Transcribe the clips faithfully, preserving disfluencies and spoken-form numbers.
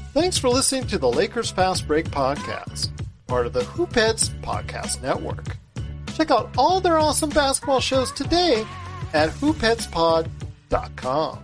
Thanks for listening to the Lakers Fast Break podcast, part of the Hoopheads Podcast Network. Check out all their awesome basketball shows today at hoopheads pod dot com.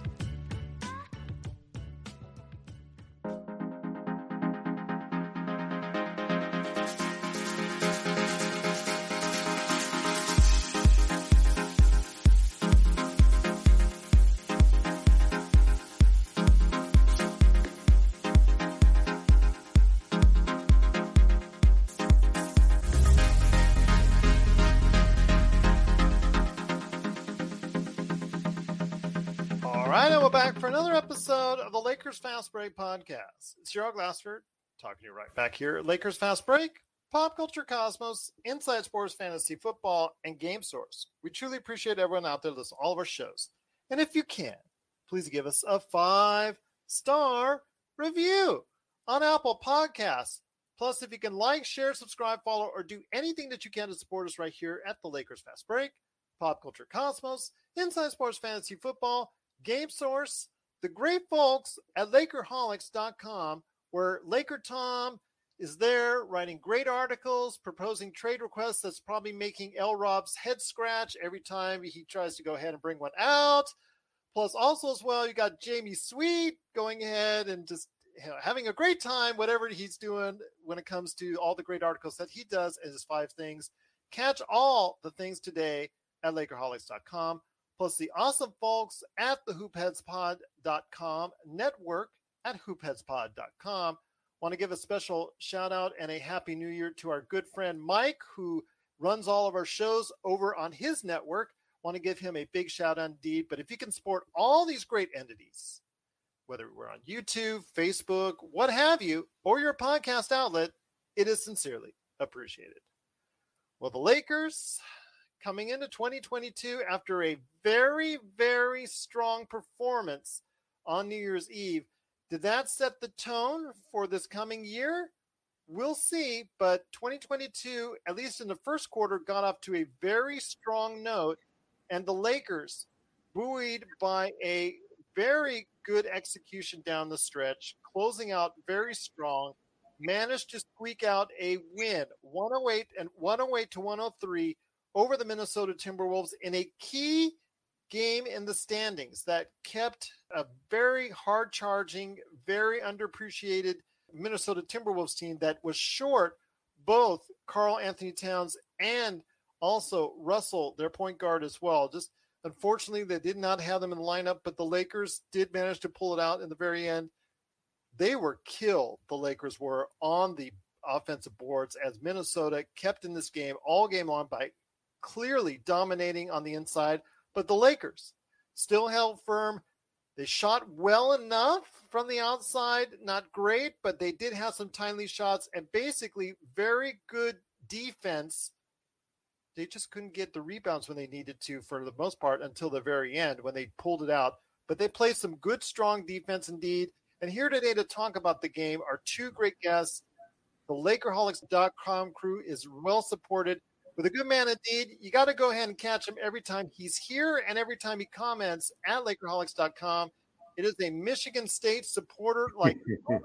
For another episode of the Lakers Fast Break podcast. It's Gerald Glassford talking to you right back here at Lakers Fast Break, Pop Culture Cosmos, Inside Sports Fantasy Football, and Game Source. We truly appreciate everyone out there listening to all of our shows. And if you can, please give us a five-star review on Apple Podcasts. Plus, if you can like, share, subscribe, follow, or do anything that you can to support us right here at the Lakers Fast Break, Pop Culture Cosmos, Inside Sports Fantasy Football, Game Source, the great folks at Lakerholics dot com, where Laker Tom is there writing great articles, proposing trade requests that's probably making L. Rob's head scratch every time he tries to go ahead and bring one out. Plus, also as well, you got Jamie Sweet going ahead and just you know, having a great time, whatever he's doing when it comes to all the great articles that he does as his five things. Catch all the things today at Lakerholics dot com. Plus the awesome folks at the hoopheads pod dot com network at hoopheads pod dot com. Want to give a special shout out and a happy new year to our good friend Mike, who runs all of our shows over on his network. Want to give him a big shout out indeed. But if you can support all these great entities, whether we're on YouTube, Facebook, what have you, or your podcast outlet, it is sincerely appreciated. Well, the Lakers coming into twenty twenty-two after a very, very strong performance on New Year's Eve. Did that set the tone for this coming year? We'll see, but twenty twenty-two, at least in the first quarter, got off to a very strong note, and the Lakers, buoyed by a very good execution down the stretch, closing out very strong, managed to squeak out a win, one oh eight and one oh eight to one oh three over the Minnesota Timberwolves in a key game in the standings that kept a very hard-charging, very underappreciated Minnesota Timberwolves team that was short both Karl Anthony Towns and also Russell, their point guard as well. Just unfortunately, they did not have them in the lineup, but the Lakers did manage to pull it out in the very end. They were killed, the Lakers were, on the offensive boards as Minnesota kept in this game all game long by clearly dominating on the inside, but the Lakers still held firm. They shot well enough from the outside, not great, but they did have some timely shots and basically very good defense. They just couldn't get the rebounds when they needed to for the most part until the very end when they pulled it out. But they played some good, strong defense indeed. And here today to talk about the game are two great guests. The Lakerholics dot com crew is well supported with a good man indeed. You got to go ahead and catch him every time he's here and every time he comments at Lakerholics dot com. It is a Michigan State supporter like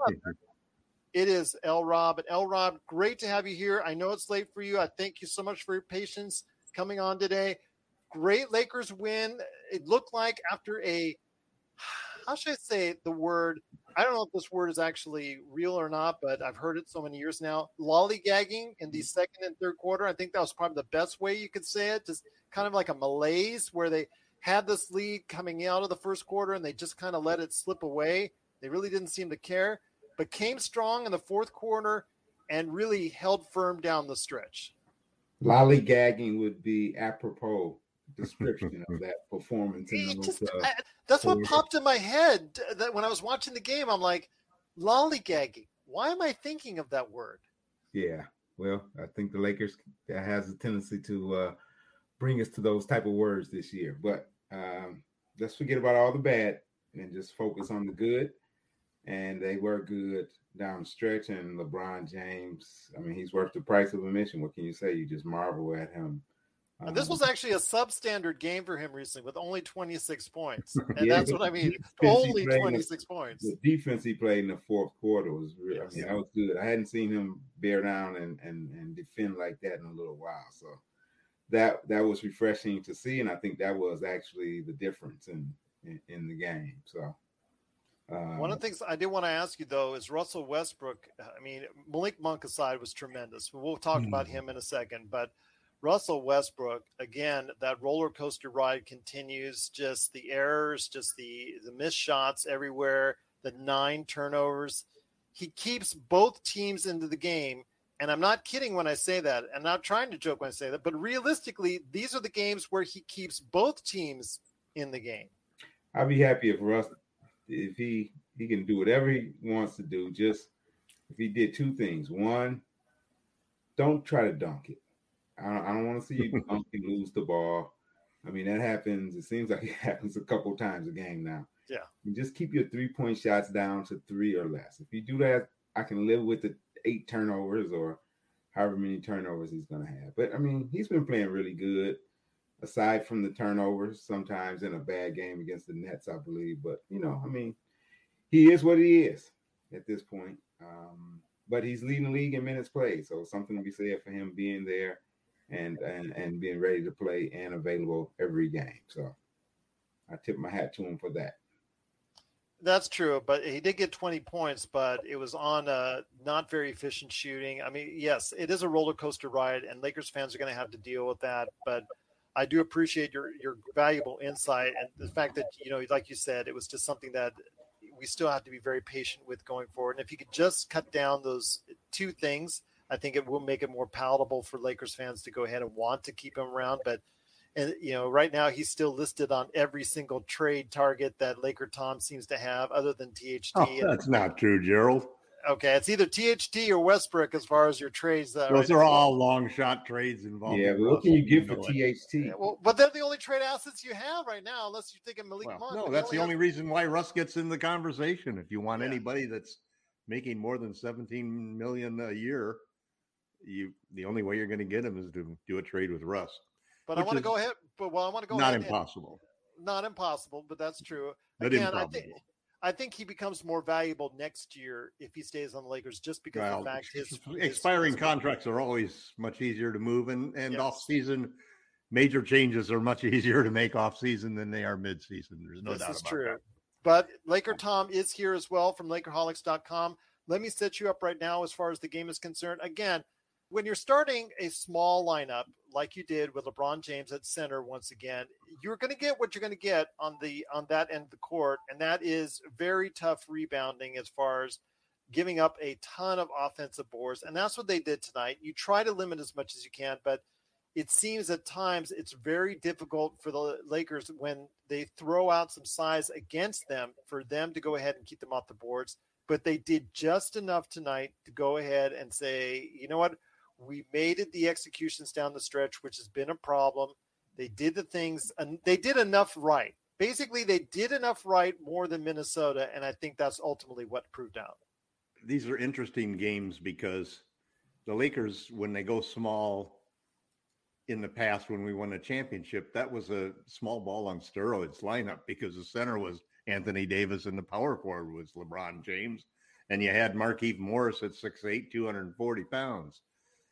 it is L. Rob. And L. Rob, great to have you here. I know it's late for you. I thank you so much for your patience coming on today. Great Lakers win. It looked like after a, how should I say the word? I don't know if this word is actually real or not, but I've heard it so many years now. Lollygagging in the second and third quarter. I think that was probably the best way you could say it. Just kind of like a malaise where they had this lead coming out of the first quarter and they just kind of let it slip away. They really didn't seem to care, but came strong in the fourth quarter and really held firm down the stretch. Lollygagging would be apropos description of that performance. In the just, uh, I, that's what popped in my head that when I was watching the game. I'm like, lollygagging. Why am I thinking of that word? Yeah, well, I think the Lakers that has a tendency to uh, bring us to those type of words this year. But um, let's forget about all the bad and just focus on the good. And they were good down the stretch. And LeBron James, I mean, he's worth the price of admission. What can you say? You just marvel at him And this was actually a substandard game for him recently with only twenty-six points. And Yeah, that's what I mean. defense he Only played in the- twenty-six points. The defense he played in the fourth quarter was really, Yes. I mean, that was good. I hadn't seen him bear down and, and, and defend like that in a little while. So that that was refreshing to see. And I think that was actually the difference in, in, in the game. So um, one of the things I did want to ask you, though, is Russell Westbrook. I mean, Malik Monk aside was tremendous. We'll talk about him in a second. But Russell Westbrook, again, that roller coaster ride continues. Just the errors, just the, the missed shots everywhere, the nine turnovers. He keeps both teams into the game. And I'm not kidding when I say that. I'm not trying to joke when I say that. But realistically, these are the games where he keeps both teams in the game. I'd be happy if Russ, if he, he can do whatever he wants to do. Just if he did two things. One, don't try to dunk it. I don't, I don't want to see you dunk and lose the ball. I mean, that happens. It seems like it happens a couple times a game now. Yeah. And just keep your three-point shots down to three or less. If you do that, I can live with the eight turnovers or however many turnovers he's going to have. But, I mean, he's been playing really good, aside from the turnovers, sometimes in a bad game against the Nets, I believe. But, you know, I mean, he is what he is at this point. Um, but he's leading the league in minutes played, so something to be said for him being there and, and, and being ready to play and available every game. So I tip my hat to him for that. That's true, but he did get twenty points, but it was on a not very efficient shooting. I mean, yes, it is a roller coaster ride, and Lakers fans are going to have to deal with that. But I do appreciate your your valuable insight and the fact that, you know, like you said, it was just something that we still have to be very patient with going forward. And if you could just cut down those two things, I think it will make it more palatable for Lakers fans to go ahead and want to keep him around. But And, you know, right now he's still listed on every single trade target that Laker Tom seems to have other than T H T. Oh, that's not true, Gerald. Okay, it's either T H T or Westbrook as far as your trades. That Those right are now. all long shot trades involving. Yeah, but what can you get for T H T? Yeah, well, but they're the only trade assets you have right now, unless you're thinking Malik Well, Monk. no, But that's the have- only reason why Russ gets in the conversation. If you want Yeah. anybody that's making more than seventeen million a year, you the only way you're going to get him is to do a trade with Russ. But I which want to is go ahead. But well, I want to go Not ahead. impossible. And, not impossible, but that's true. But Again, I improbable. think I think he becomes more valuable next year if he stays on the Lakers, just because Well, of the fact his expiring his, contracts are always much easier to move, and, and Yes. off season major changes are much easier to make off season than they are mid season. There's no This doubt is about true. that. But Laker Tom is here as well from Lakerholics dot com. Let me set you up right now as far as the game is concerned. Again, when you're starting a small lineup like you did with LeBron James at center once again, you're going to get what you're going to get on the on that end of the court, and that is very tough rebounding as far as giving up a ton of offensive boards, and that's what they did tonight. You try to limit as much as you can, but it seems at times it's very difficult for the Lakers when they throw out some size against them for them to go ahead and keep them off the boards. But they did just enough tonight to go ahead and say, you know what, we made it the executions down the stretch, which has been a problem. They did the things, and they did enough right. Basically, they did enough right more than Minnesota, and I think that's ultimately what proved out. These are interesting games because the Lakers, when they go small in the past, when we won a championship, that was a small ball on steroids lineup because the center was Anthony Davis and the power forward was LeBron James. And you had Markieff Morris at six eight, two hundred forty pounds.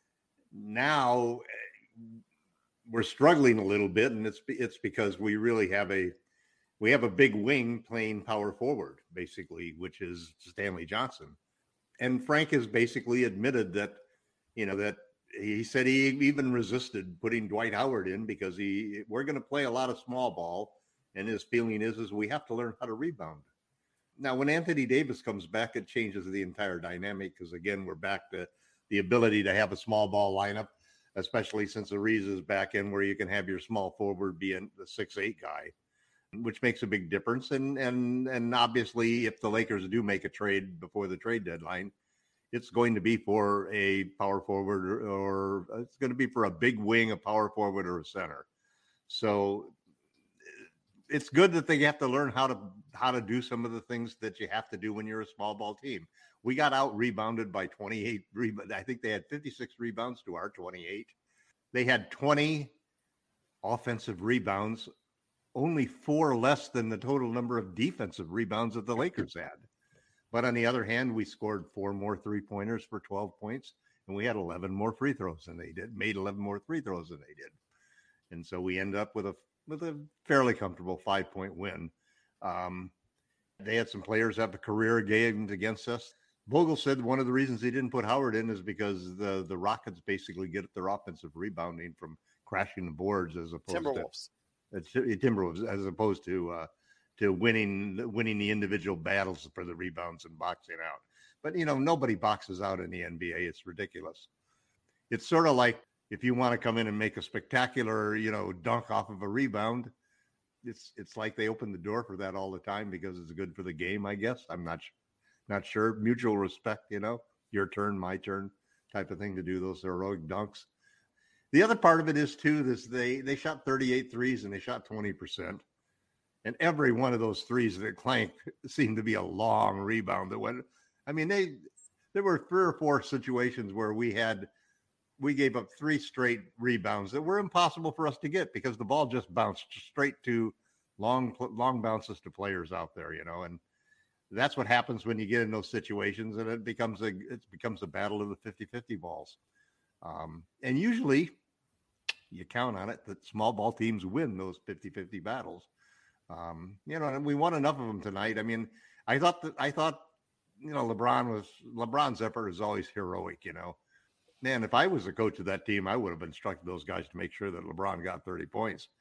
Now we're struggling a little bit, and it's it's because we really have a we have a big wing playing power forward, basically, which is Stanley Johnson. And Frank has basically admitted that, you know, that he said he even resisted putting Dwight Howard in because he we're going to play a lot of small ball, and his feeling is is we have to learn how to rebound. Now, when Anthony Davis comes back, it changes the entire dynamic because, again, we're back to the ability to have a small ball lineup, especially since Ariza is back in where you can have your small forward be the six eight guy, which makes a big difference. And and and obviously, if the Lakers do make a trade before the trade deadline, it's going to be for a power forward or, or it's going to be for a big wing, a power forward, or a center. So it's good that they have to learn how to how to do some of the things that you have to do when you're a small ball team. We got out rebounded by twenty-eight. I think they had fifty-six rebounds to our twenty-eight. They had twenty offensive rebounds, only four less than the total number of defensive rebounds that the Lakers had. But on the other hand, we scored four more three-pointers for twelve points, and we had eleven more free throws than they did, made eleven more free throws than they did. And so we end up with a with a fairly comfortable five-point win. Um, they had some players have a career games against us. Vogel said one of the reasons he didn't put Howard in is because the, the Rockets basically get their offensive rebounding from crashing the boards as opposed Timberwolves. to uh, Timberwolves as opposed to uh, to winning winning the individual battles for the rebounds and boxing out. But, you know, nobody boxes out in the N B A. It's ridiculous. It's sort of like if you want to come in and make a spectacular, you know, dunk off of a rebound, it's it's like they open the door for that all the time because it's good for the game, I guess. I'm not not sure. Mutual respect, you know, your turn, my turn type of thing to do those heroic dunks. The other part of it is, too, this they, they shot thirty-eight threes and they shot twenty percent. And every one of those threes that clanked seemed to be a long rebound that went. I mean, they there were three or four situations where we had we gave up three straight rebounds that were impossible for us to get because the ball just bounced straight to long long bounces to players out there, you know. And that's what happens when you get in those situations, and it becomes a it becomes a battle of the fifty-fifty balls. Um, and usually, you count on it that small ball teams win those fifty-fifty battles. Um, you know, and we won enough of them tonight. I mean, I thought that I thought, you know, LeBron was LeBron's effort is always heroic. You know, man, if I was the coach of that team, I would have instructed those guys to make sure that LeBron got thirty points.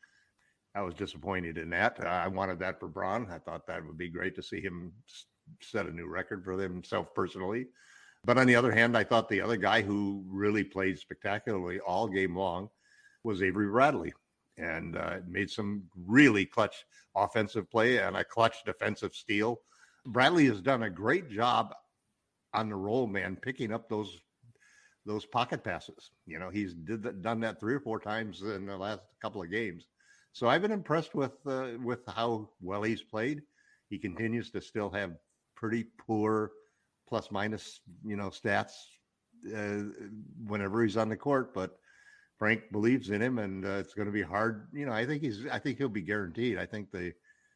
I was disappointed in that. Uh, I wanted that for Bron. I thought that would be great to see him set a new record for himself personally. But on the other hand, I thought the other guy who really played spectacularly all game long was Avery Bradley, and uh, made some really clutch offensive play and a clutch defensive steal. Bradley has done a great job on the roll man, picking up those those pocket passes. You know, he's did that, done that three or four times in the last couple of games. So I've been impressed with uh, with how well he's played. He continues to still have pretty poor plus minus, you know, stats uh, whenever he's on the court, but Frank believes in him, and uh, it's going to be hard. You know, I think he's. I think he'll be guaranteed. I think they.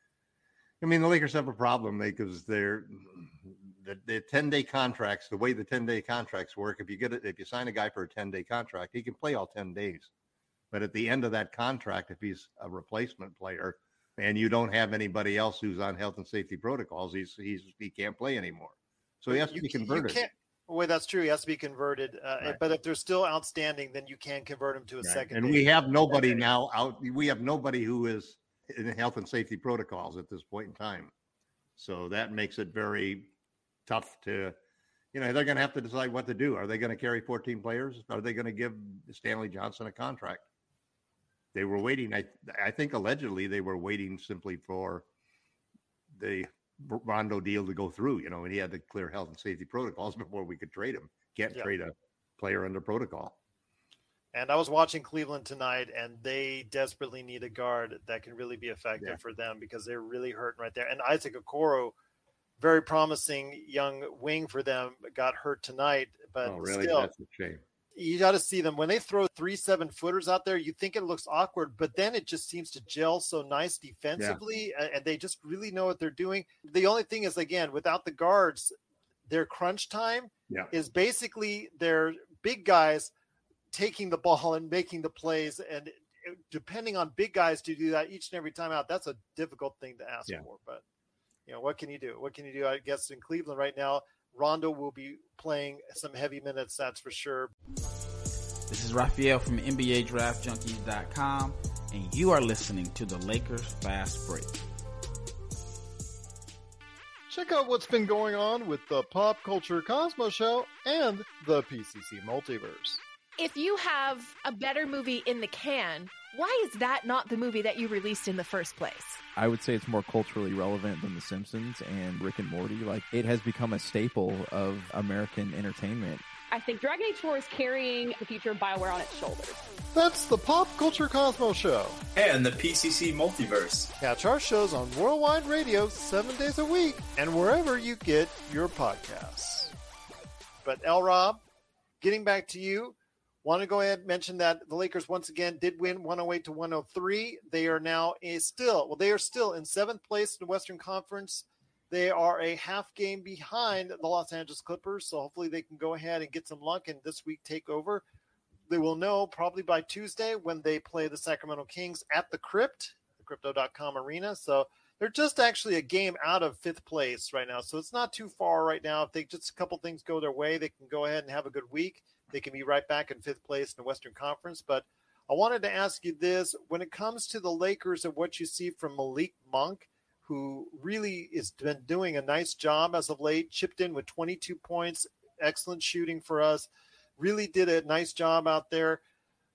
I mean, the Lakers have a problem because they're the, the ten-day contracts. The way the ten-day contracts work, if you get it, if you sign a guy for a ten-day contract, he can play all ten days. But at the end of that contract, if he's a replacement player and you don't have anybody else who's on health and safety protocols, he's he's he can't play anymore. So he has to you, be converted. You can't, well, that's true. He has to be converted. Uh, Right. But if they're still outstanding, then you can convert him to a Right. second. And day. we have nobody now out. We have nobody who is in health and safety protocols at this point in time. So that makes it very tough to, you know, they're going to have to decide what to do. Are they going to carry fourteen players? Are they going to give Stanley Johnson a contract? They were waiting. I, I think allegedly they were waiting simply for the Rondo deal to go through, you know, and he had to clear health and safety protocols before we could trade him. Can't Yeah. trade a player under protocol. And I was watching Cleveland tonight, and they desperately need a guard that can really be effective Yeah. for them because they're really hurting right there. And Isaac Okoro, very promising young wing for them, got hurt tonight. But Oh, really? still, That's a shame. you got to see them when they throw three seven footers out there. You think it looks awkward, but then it just seems to gel so nice defensively, yeah. and they just really know what they're doing. The only thing is, again, without the guards, their crunch time yeah. is basically their big guys taking the ball and making the plays, and depending on big guys to do that each and every time out, that's a difficult thing to ask yeah. for. But you know, what can you do? What can you do? I guess in Cleveland right now, Rondo will be playing some heavy minutes, that's for sure. This is Raphael from N B A Draft Junkies dot com, and you are listening to the Lakers Fast Break. Check out what's been going on with the Pop Culture Cosmos Show and the P C C Multiverse. If you have a better movie in the can, why is that not the movie that you released in the first place? I would say it's more culturally relevant than The Simpsons and Rick and Morty. Like, it has become a staple of American entertainment. I think Dragon Age four is carrying the future of BioWare on its shoulders. That's the Pop Culture Cosmos Show. And the P C C Multiverse. Catch our shows on Worldwide Radio seven days a week and wherever you get your podcasts. But L. Rob, getting back to you, Want to go ahead and mention that the Lakers once again did win one oh eight to one oh three. They are now a still, well, they are still in seventh place in the Western Conference. They are a half game behind the Los Angeles Clippers, so hopefully they can go ahead and get some luck and this week take over. They will know probably by Tuesday when they play the Sacramento Kings at the Crypt, the crypto dot com arena. So they're just actually a game out of fifth place right now. So it's not too far right now. If they just a couple things go their way, they can go ahead and have a good week. They can be right back in fifth place in the Western Conference. But I wanted to ask you this. When it comes to the Lakers and what you see from Malik Monk, who really has been doing a nice job as of late, chipped in with twenty-two points, excellent shooting for us, really did a nice job out there.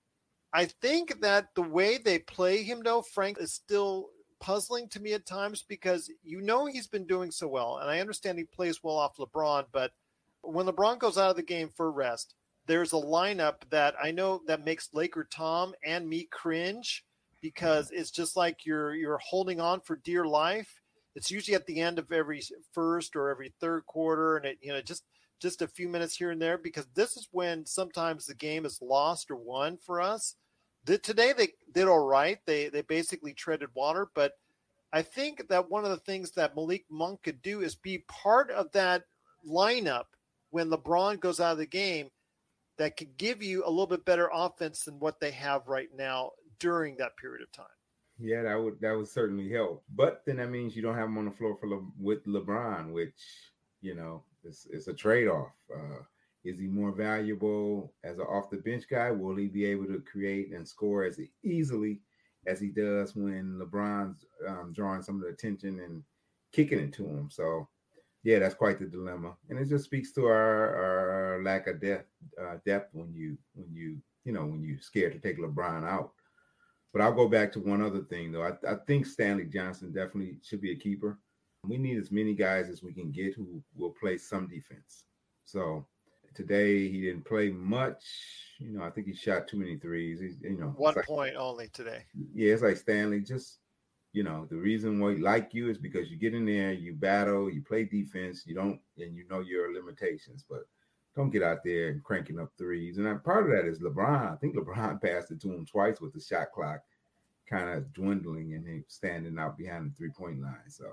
I think that the way they play him, though, Frank, is still puzzling to me at times because you know he's been doing so well. And I understand he plays well off LeBron, but when LeBron goes out of the game for rest, there's a lineup that I know that makes Laker Tom and me cringe because it's just like you're you're holding on for dear life. It's usually at the end of every first or every third quarter, and it you know just just a few minutes here and there because this is when sometimes the game is lost or won for us. The, today they did all right. They they basically treaded water, but I think that one of the things that Malik Monk could do is be part of that lineup when LeBron goes out of the game that could give you a little bit better offense than what they have right now during that period of time. Yeah, that would that would certainly help. But then that means you don't have him on the floor for Le, with LeBron, which, you know, is, is a trade-off. Uh, is he more valuable as an off-the-bench guy? Will he be able to create and score as easily as he does when LeBron's um, drawing some of the attention and kicking it to him? So, yeah, that's quite the dilemma, and it just speaks to our, our lack of depth, uh, depth when you when you you know when you're scared to take LeBron out. But I'll go back to one other thing though. I, I think Stanley Johnson definitely should be a keeper. We need as many guys as we can get who will play some defense. So today he didn't play much. You know, I think he shot too many threes. He, you know, one like, point only today. Yeah, it's like Stanley just. You know, the reason why we like you is because you get in there, you battle, you play defense, you don't, and you know your limitations, but don't get out there and cranking up threes. And part of that is LeBron. I think LeBron passed it to him twice with the shot clock kind of dwindling and him standing out behind the three-point line. So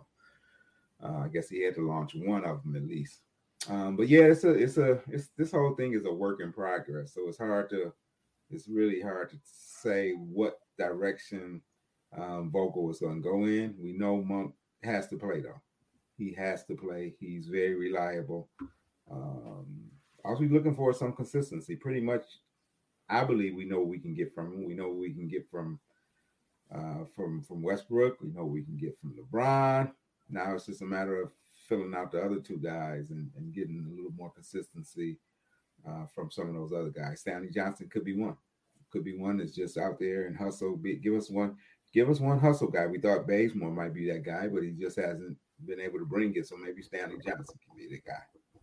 uh, I guess he had to launch one of them at least. Um, but yeah, it's a, it's a, it's this whole thing is a work in progress. So it's hard to, it's really hard to say what direction Um, Vogel is going to go in. We know Monk has to play, though. He has to play. He's very reliable. Um, all we're looking for is some consistency. Pretty much, I believe we know what we can get from him. We know what we can get from uh, from from Westbrook. We know what we can get from LeBron. Now it's just a matter of filling out the other two guys and, and getting a little more consistency uh, from some of those other guys. Stanley Johnson could be one. Could be one that's just out there and hustle. Be, give us one. Give us one hustle guy. We thought Bazemore might be that guy, but he just hasn't been able to bring it. So maybe Stanley Johnson can be the guy.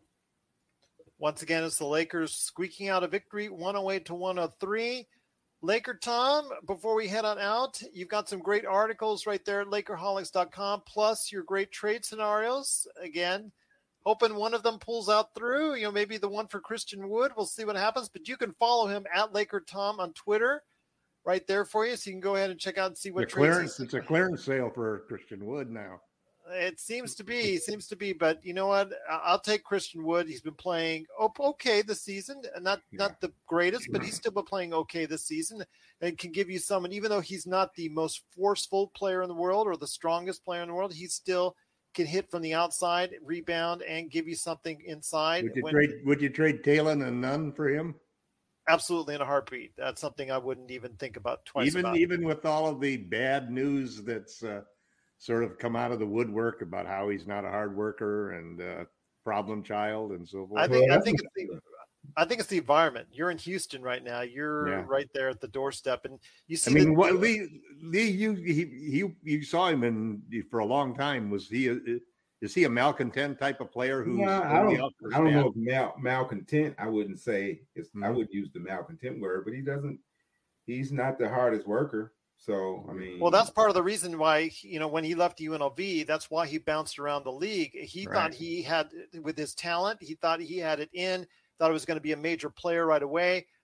Once again, it's the Lakers squeaking out a victory, one oh eight to one oh three. Laker Tom, before we head on out, you've got some great articles right there at Lakerholics dot com, plus your great trade scenarios. Again, hoping one of them pulls out through. You know, maybe the one for Christian Wood. We'll see what happens. But you can follow him at Laker Tom on Twitter. Right there for you, so you can go ahead and check out and see what the clearance. It's a clearance sale for Christian Wood now. It seems to be, seems to be, but you know what? I'll take Christian Wood. He's been playing okay this season, not yeah. not the greatest, but he's still been playing okay this season, and can give you some. And even though he's not the most forceful player in the world or the strongest player in the world, he still can hit from the outside, rebound, and give you something inside. Would you when, trade? Would you trade Talon and Nunn for him? Absolutely, in a heartbeat. That's something I wouldn't even think about twice. Even about. even with all of the bad news that's uh, sort of come out of the woodwork about how he's not a hard worker and uh, problem child and so forth. I think I think it's the I think it's the environment. You're in Houston right now. You're yeah. right there at the doorstep, and you see. I mean, the, what Lee Lee you he, he you saw him in for a long time. Was he? A, Is he a malcontent type of player who's no, I don't, I don't know if mal, malcontent, I wouldn't say it's, mm-hmm. I would use the malcontent word, but he doesn't, he's not the hardest worker. So, I mean, well, that's part of the reason why, you know, when he left U N L V, that's why he bounced around the league. He right. thought he had, with his talent, he thought he had it in, thought he was going to be a major player right away.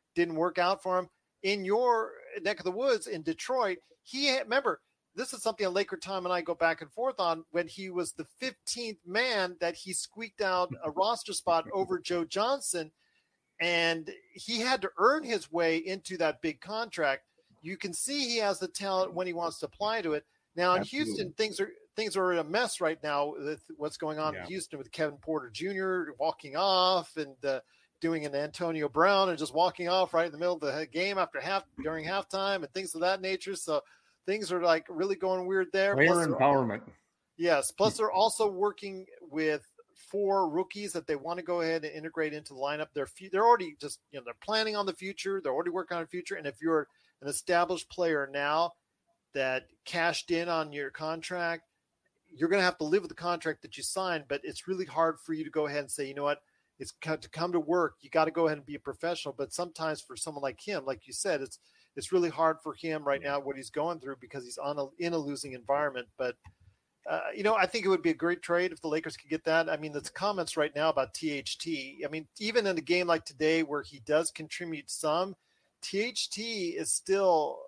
didn't work out for him. In your neck of the woods in Detroit, he had, remember, this is something that Laker Tom and I go back and forth on when he was the fifteenth man that he squeaked out a roster spot over Joe Johnson. And he had to earn his way into that big contract. You can see he has the talent when he wants to apply to it. Now in Absolutely. Houston, things are things are in a mess right now with what's going on yeah. in Houston with Kevin Porter Junior walking off and uh, doing an Antonio Brown and just walking off right in the middle of the game after half during halftime and things of that nature. So things are like really going weird there. Player plus empowerment. Yes. Plus they're also working with four rookies that they want to go ahead and integrate into the lineup. They're they're already just, you know, they're planning on the future. They're already working on the future. And if you're an established player now that cashed in on your contract, you're going to have to live with the contract that you signed, but it's really hard for you to go ahead and say, you know what, it's to come to work. You got to go ahead and be a professional. But sometimes for someone like him, like you said, it's, it's really hard for him right now, what he's going through because he's on a, in a losing environment. But Uh, you know, I think it would be a great trade if the Lakers could get that. I mean, the comments right now about T H T, I mean, even in a game like today where he does contribute some, T H T is still,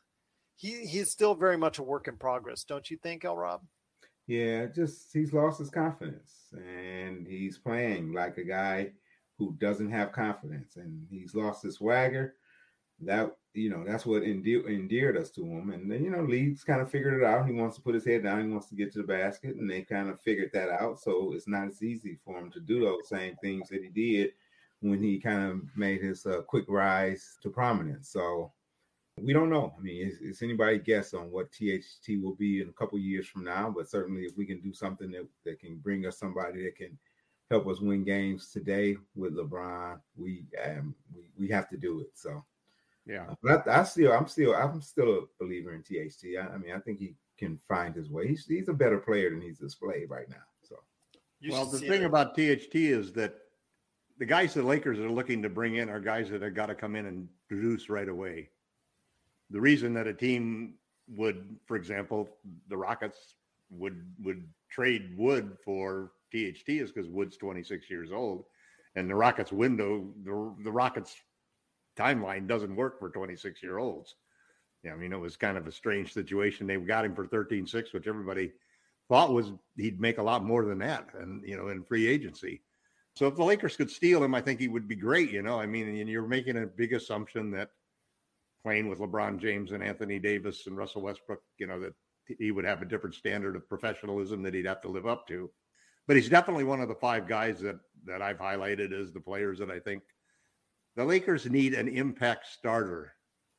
he he's still very much a work in progress. Don't you think, El Rob? Yeah, just he's lost his confidence and he's playing like a guy who doesn't have confidence and he's lost his swagger. That, you know, that's what endeared, endeared us to him. And then, you know, Leeds kind of figured it out. He wants to put his head down. He wants to get to the basket, and they kind of figured that out. So it's not as easy for him to do those same things that he did when he kind of made his uh, quick rise to prominence. So we don't know. I mean, it's, it's anybody guess on what T H T will be in a couple years from now. But certainly if we can do something that, that can bring us somebody that can help us win games today with LeBron, we um, we, we have to do it. So. Yeah, but I, I still, I'm still, I'm still a believer in T H T. I, I mean, I think he can find his way. He's, he's a better player than he's displayed right now. So, you well, the thing it. about T H T is that the guys the Lakers are looking to bring in are guys that have got to come in and produce right away. The reason that a team would, for example, the Rockets would would trade Wood for T H T is because Wood's twenty-six years old, and the Rockets window, the the Rockets. timeline doesn't work for twenty-six year olds. Yeah, I mean, it was kind of a strange situation. They got him for thirteen six, which everybody thought was he'd make a lot more than that, and you know, in free agency. So if the Lakers could steal him, I think he would be great. You know, I mean, and you're making a big assumption that playing with LeBron James and Anthony Davis and Russell Westbrook, you know, that he would have a different standard of professionalism that he'd have to live up to. But he's definitely one of the five guys that that I've highlighted as the players that I think the Lakers need an impact starter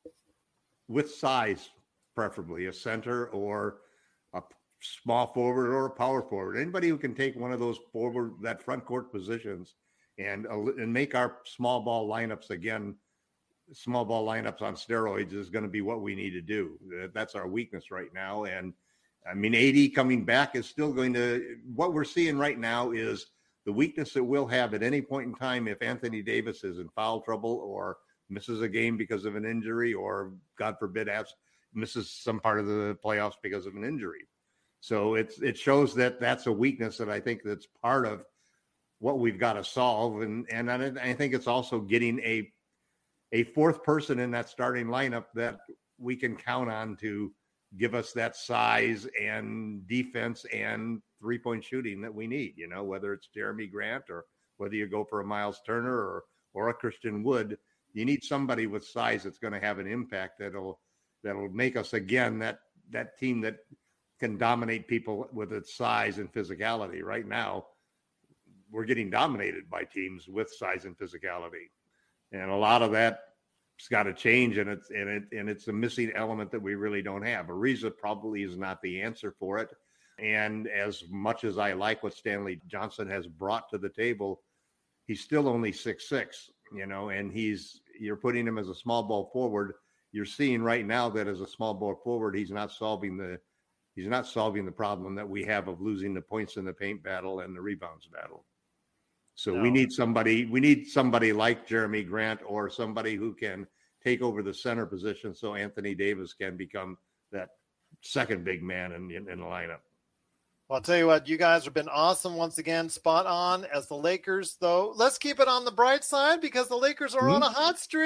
with size, preferably a center or a small forward or a power forward. Anybody who can take one of those forward, that front court positions and, and make our small ball lineups again, small ball lineups on steroids is going to be what we need to do. That's our weakness right now. And I mean, A D coming back is still going to, what we're seeing right now is the weakness that we'll have at any point in time if Anthony Davis is in foul trouble or misses a game because of an injury or, God forbid, has, misses some part of the playoffs because of an injury. So it's it shows that that's a weakness that I think that's part of what we've got to solve. And, and I, I think it's also getting a, a fourth person in that starting lineup that we can count on to give us that size and defense and three-point shooting that we need, you know, whether it's Jeremy Grant or whether you go for a Miles Turner or or a Christian Wood, you need somebody with size that's going to have an impact that'll that'll make us again that that team that can dominate people with its size and physicality. Right now, we're getting dominated by teams with size and physicality, and a lot of that it's got to change, and it's and it and it's a missing element that we really don't have. Ariza probably is not the answer for it. And as much as I like what Stanley Johnson has brought to the table, he's still only six six, you know, and he's you're putting him as a small ball forward. You're seeing right now that as a small ball forward, he's not solving the he's not solving the problem that we have of losing the points in the paint battle and the rebounds battle. So no. we need somebody, we need somebody like Jeremy Grant or somebody who can take over the center position so Anthony Davis can become that second big man in, in, in the lineup. Well, I'll tell you what, you guys have been awesome once again, spot on as the Lakers, though. Let's keep it on the bright side because the Lakers are mm-hmm. on a hot streak.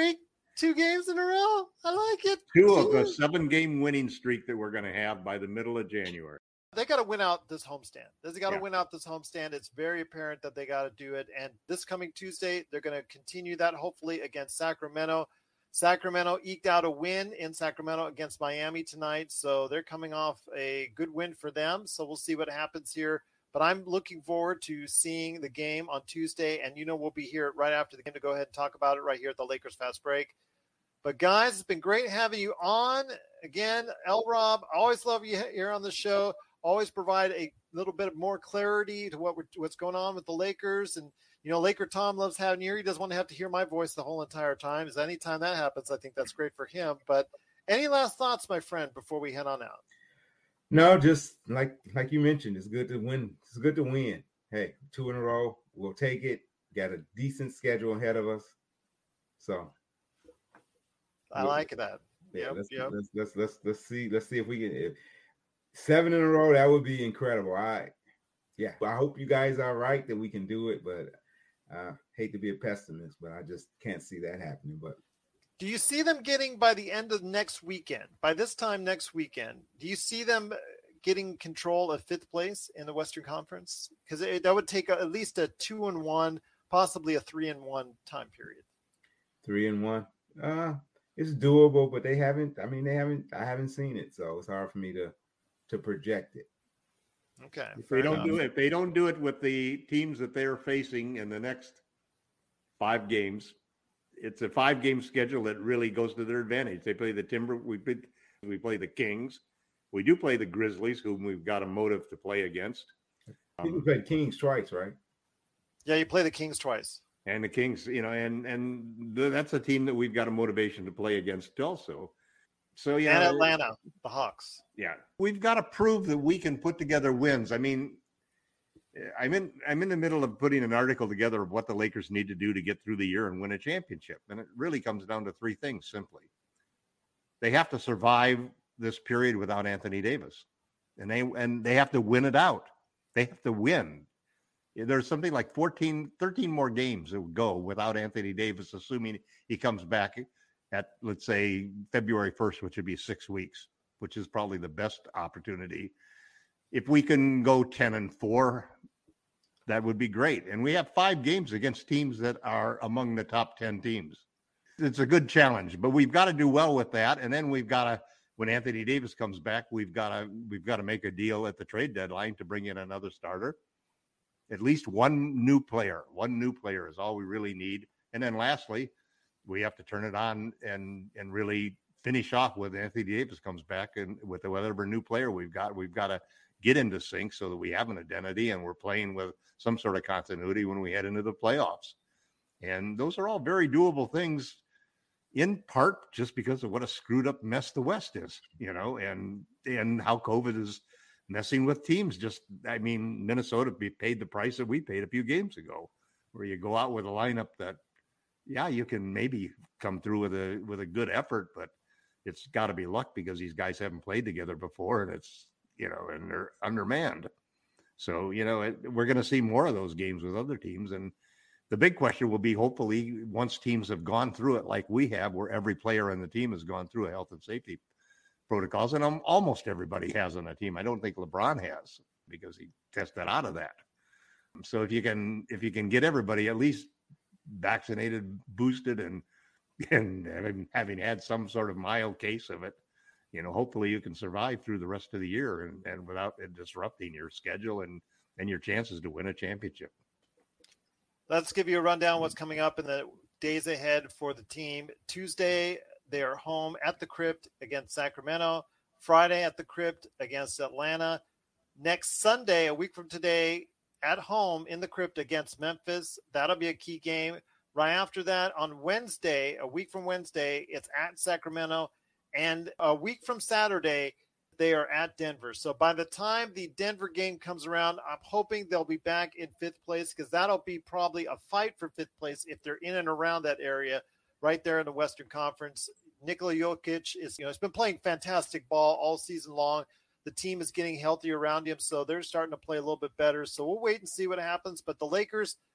Two games in a row. I like it. Two, Two. of a seven-game winning streak that we're going to have by the middle of January. They got to win out this homestand. They got to Yeah. win out this homestand. It's very apparent that they got to do it. And this coming Tuesday, they're going to continue that, hopefully, against Sacramento. Sacramento eked out a win in Sacramento against Miami tonight. So they're coming off a good win for them. So we'll see what happens here. But I'm looking forward to seeing the game on Tuesday. And, you know, we'll be here right after the game to go ahead and talk about it right here at the Lakers Fast Break. But, guys, it's been great having you on. Again, L-Rob, I always love you here on the show. Always provide a little bit of more clarity to what we're, what's going on with the Lakers. And, you know, Laker Tom loves having you here. He doesn't want to have to hear my voice the whole entire time. Because anytime that happens, I think that's great for him. But any last thoughts, my friend, before we head on out? No, just like like you mentioned, it's good to win. It's good to win. Hey, two in a row. We'll take it. Got a decent schedule ahead of us. So I like that. Yeah, Yep, let's, yep. let's let's let's let's see let's see if we can if, seven in a row. That would be incredible. I yeah, I hope you guys are right that we can do it, but I uh, hate to be a pessimist, but I just can't see that happening. But Do you see them getting by the end of next weekend, by this time next weekend, do you see them getting control of fifth place in the Western Conference? Because that would take a, at least a two and one, possibly a three and one time period. three and one, uh, it's doable, but they haven't. I mean, they haven't. I haven't seen it, so it's hard for me to to project it. Okay. If they don't do it, if they don't do it with the teams that they're facing in the next five games, it's a five-game schedule that really goes to their advantage. They play the Timber, we play, we play the Kings, we do play the Grizzlies, whom we've got a motive to play against. I think we Um, played Kings twice, right? Yeah, you play the Kings twice. and the Kings, you know, and and th- that's a team that we've got a motivation to play against also. So yeah, And Atlanta, the Hawks. yeah, we've got to prove that we can put together wins. I mean, I'm in I'm in the middle of putting an article together of what the Lakers need to do to get through the year and win a championship, and it really comes down to three things. Simply, they have to survive this period without Anthony Davis, and they and they have to win it out. They have to win. There's something like fourteen, thirteen more games that would go without Anthony Davis, assuming he comes back at, let's say, February first, which would be six weeks, which is probably the best opportunity. If we can go ten and four, that would be great. And we have five games against teams that are among the top ten teams. It's a good challenge, but we've got to do well with that. And then we've got to, when Anthony Davis comes back, we've got to, we've got to make a deal at the trade deadline to bring in another starter. At least one new player, one new player is all we really need. And then lastly, we have to turn it on and, and really finish off with Anthony Davis comes back, and with whatever new player we've got, we've got to get into sync so that we have an identity and we're playing with some sort of continuity when we head into the playoffs. And those are all very doable things, in part just because of what a screwed up mess the West is, you know, and, and how COVID is messing with teams. Just, I mean, Minnesota paid the price that we paid a few games ago, where you go out with a lineup that, yeah, you can maybe come through with a, with a good effort, but it's got to be luck because these guys haven't played together before, and it's, you know, and they're undermanned. So, you know, it, we're going to see more of those games with other teams. And the big question will be, hopefully, once teams have gone through it like we have, where every player on the team has gone through a health and safety protocols, and um, almost everybody has on the team. I don't think LeBron has, because he tested out of that. So if you can, if you can get everybody at least vaccinated, boosted, and and having, having had some sort of mild case of it, you know, hopefully you can survive through the rest of the year and, and without it disrupting your schedule and, and your chances to win a championship. Let's give you a rundown what's coming up in the days ahead for the team. Tuesday, they are home at the Crypt against Sacramento. Friday at the Crypt against Atlanta. Next Sunday, a week from today, at home in the Crypt against Memphis. That'll be a key game. Right after that, on Wednesday, a week from Wednesday, it's at Sacramento. And a week from Saturday, they are at Denver. So by the time the Denver game comes around, I'm hoping they'll be back in fifth place, because that'll be probably a fight for fifth place if they're in and around that area right there in the Western Conference. Nikola Jokic is, you know, he's been playing fantastic ball all season long. The team is getting healthy around him, so they're starting to play a little bit better. So we'll wait and see what happens. But the Lakers,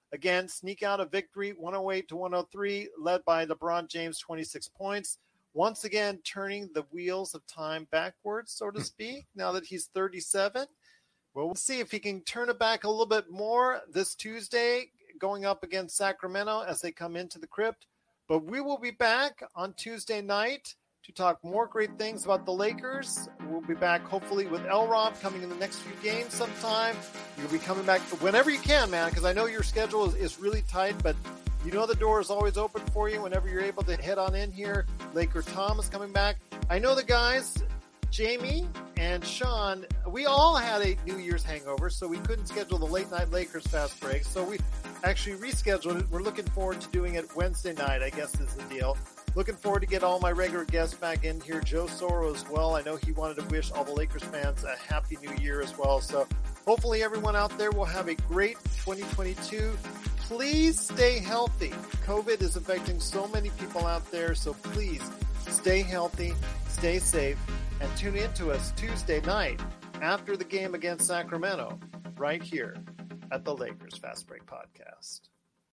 again, sneak out a victory, one oh eight to one oh three, led by LeBron James, twenty-six points. Once again, turning the wheels of time backwards, so to speak, now that he's thirty-seven. Well, we'll see if he can turn it back a little bit more this Tuesday, going up against Sacramento as they come into the Crypt. But we will be back on Tuesday night to talk more great things about the Lakers. We'll be back hopefully with L-Rob coming in the next few games sometime. You'll be coming back whenever you can, man, because I know your schedule is, is really tight, but you know the door is always open for you whenever you're able to head on in here. Laker Tom is coming back. I know the guys, Jamie and Sean, we all had a New Year's hangover, so we couldn't schedule the late night Lakers fast break. So we actually rescheduled it. We're looking forward to doing it Wednesday night, I guess is the deal. Looking forward to get all my regular guests back in here. Joe Soro as well. I know he wanted to wish all the Lakers fans a happy new year as well. So hopefully everyone out there will have a great twenty twenty-two. Please stay healthy. COVID is affecting so many people out there, so please stay healthy, stay safe, and tune in to us Tuesday night after the game against Sacramento right here at the Lakers Fast Break Podcast.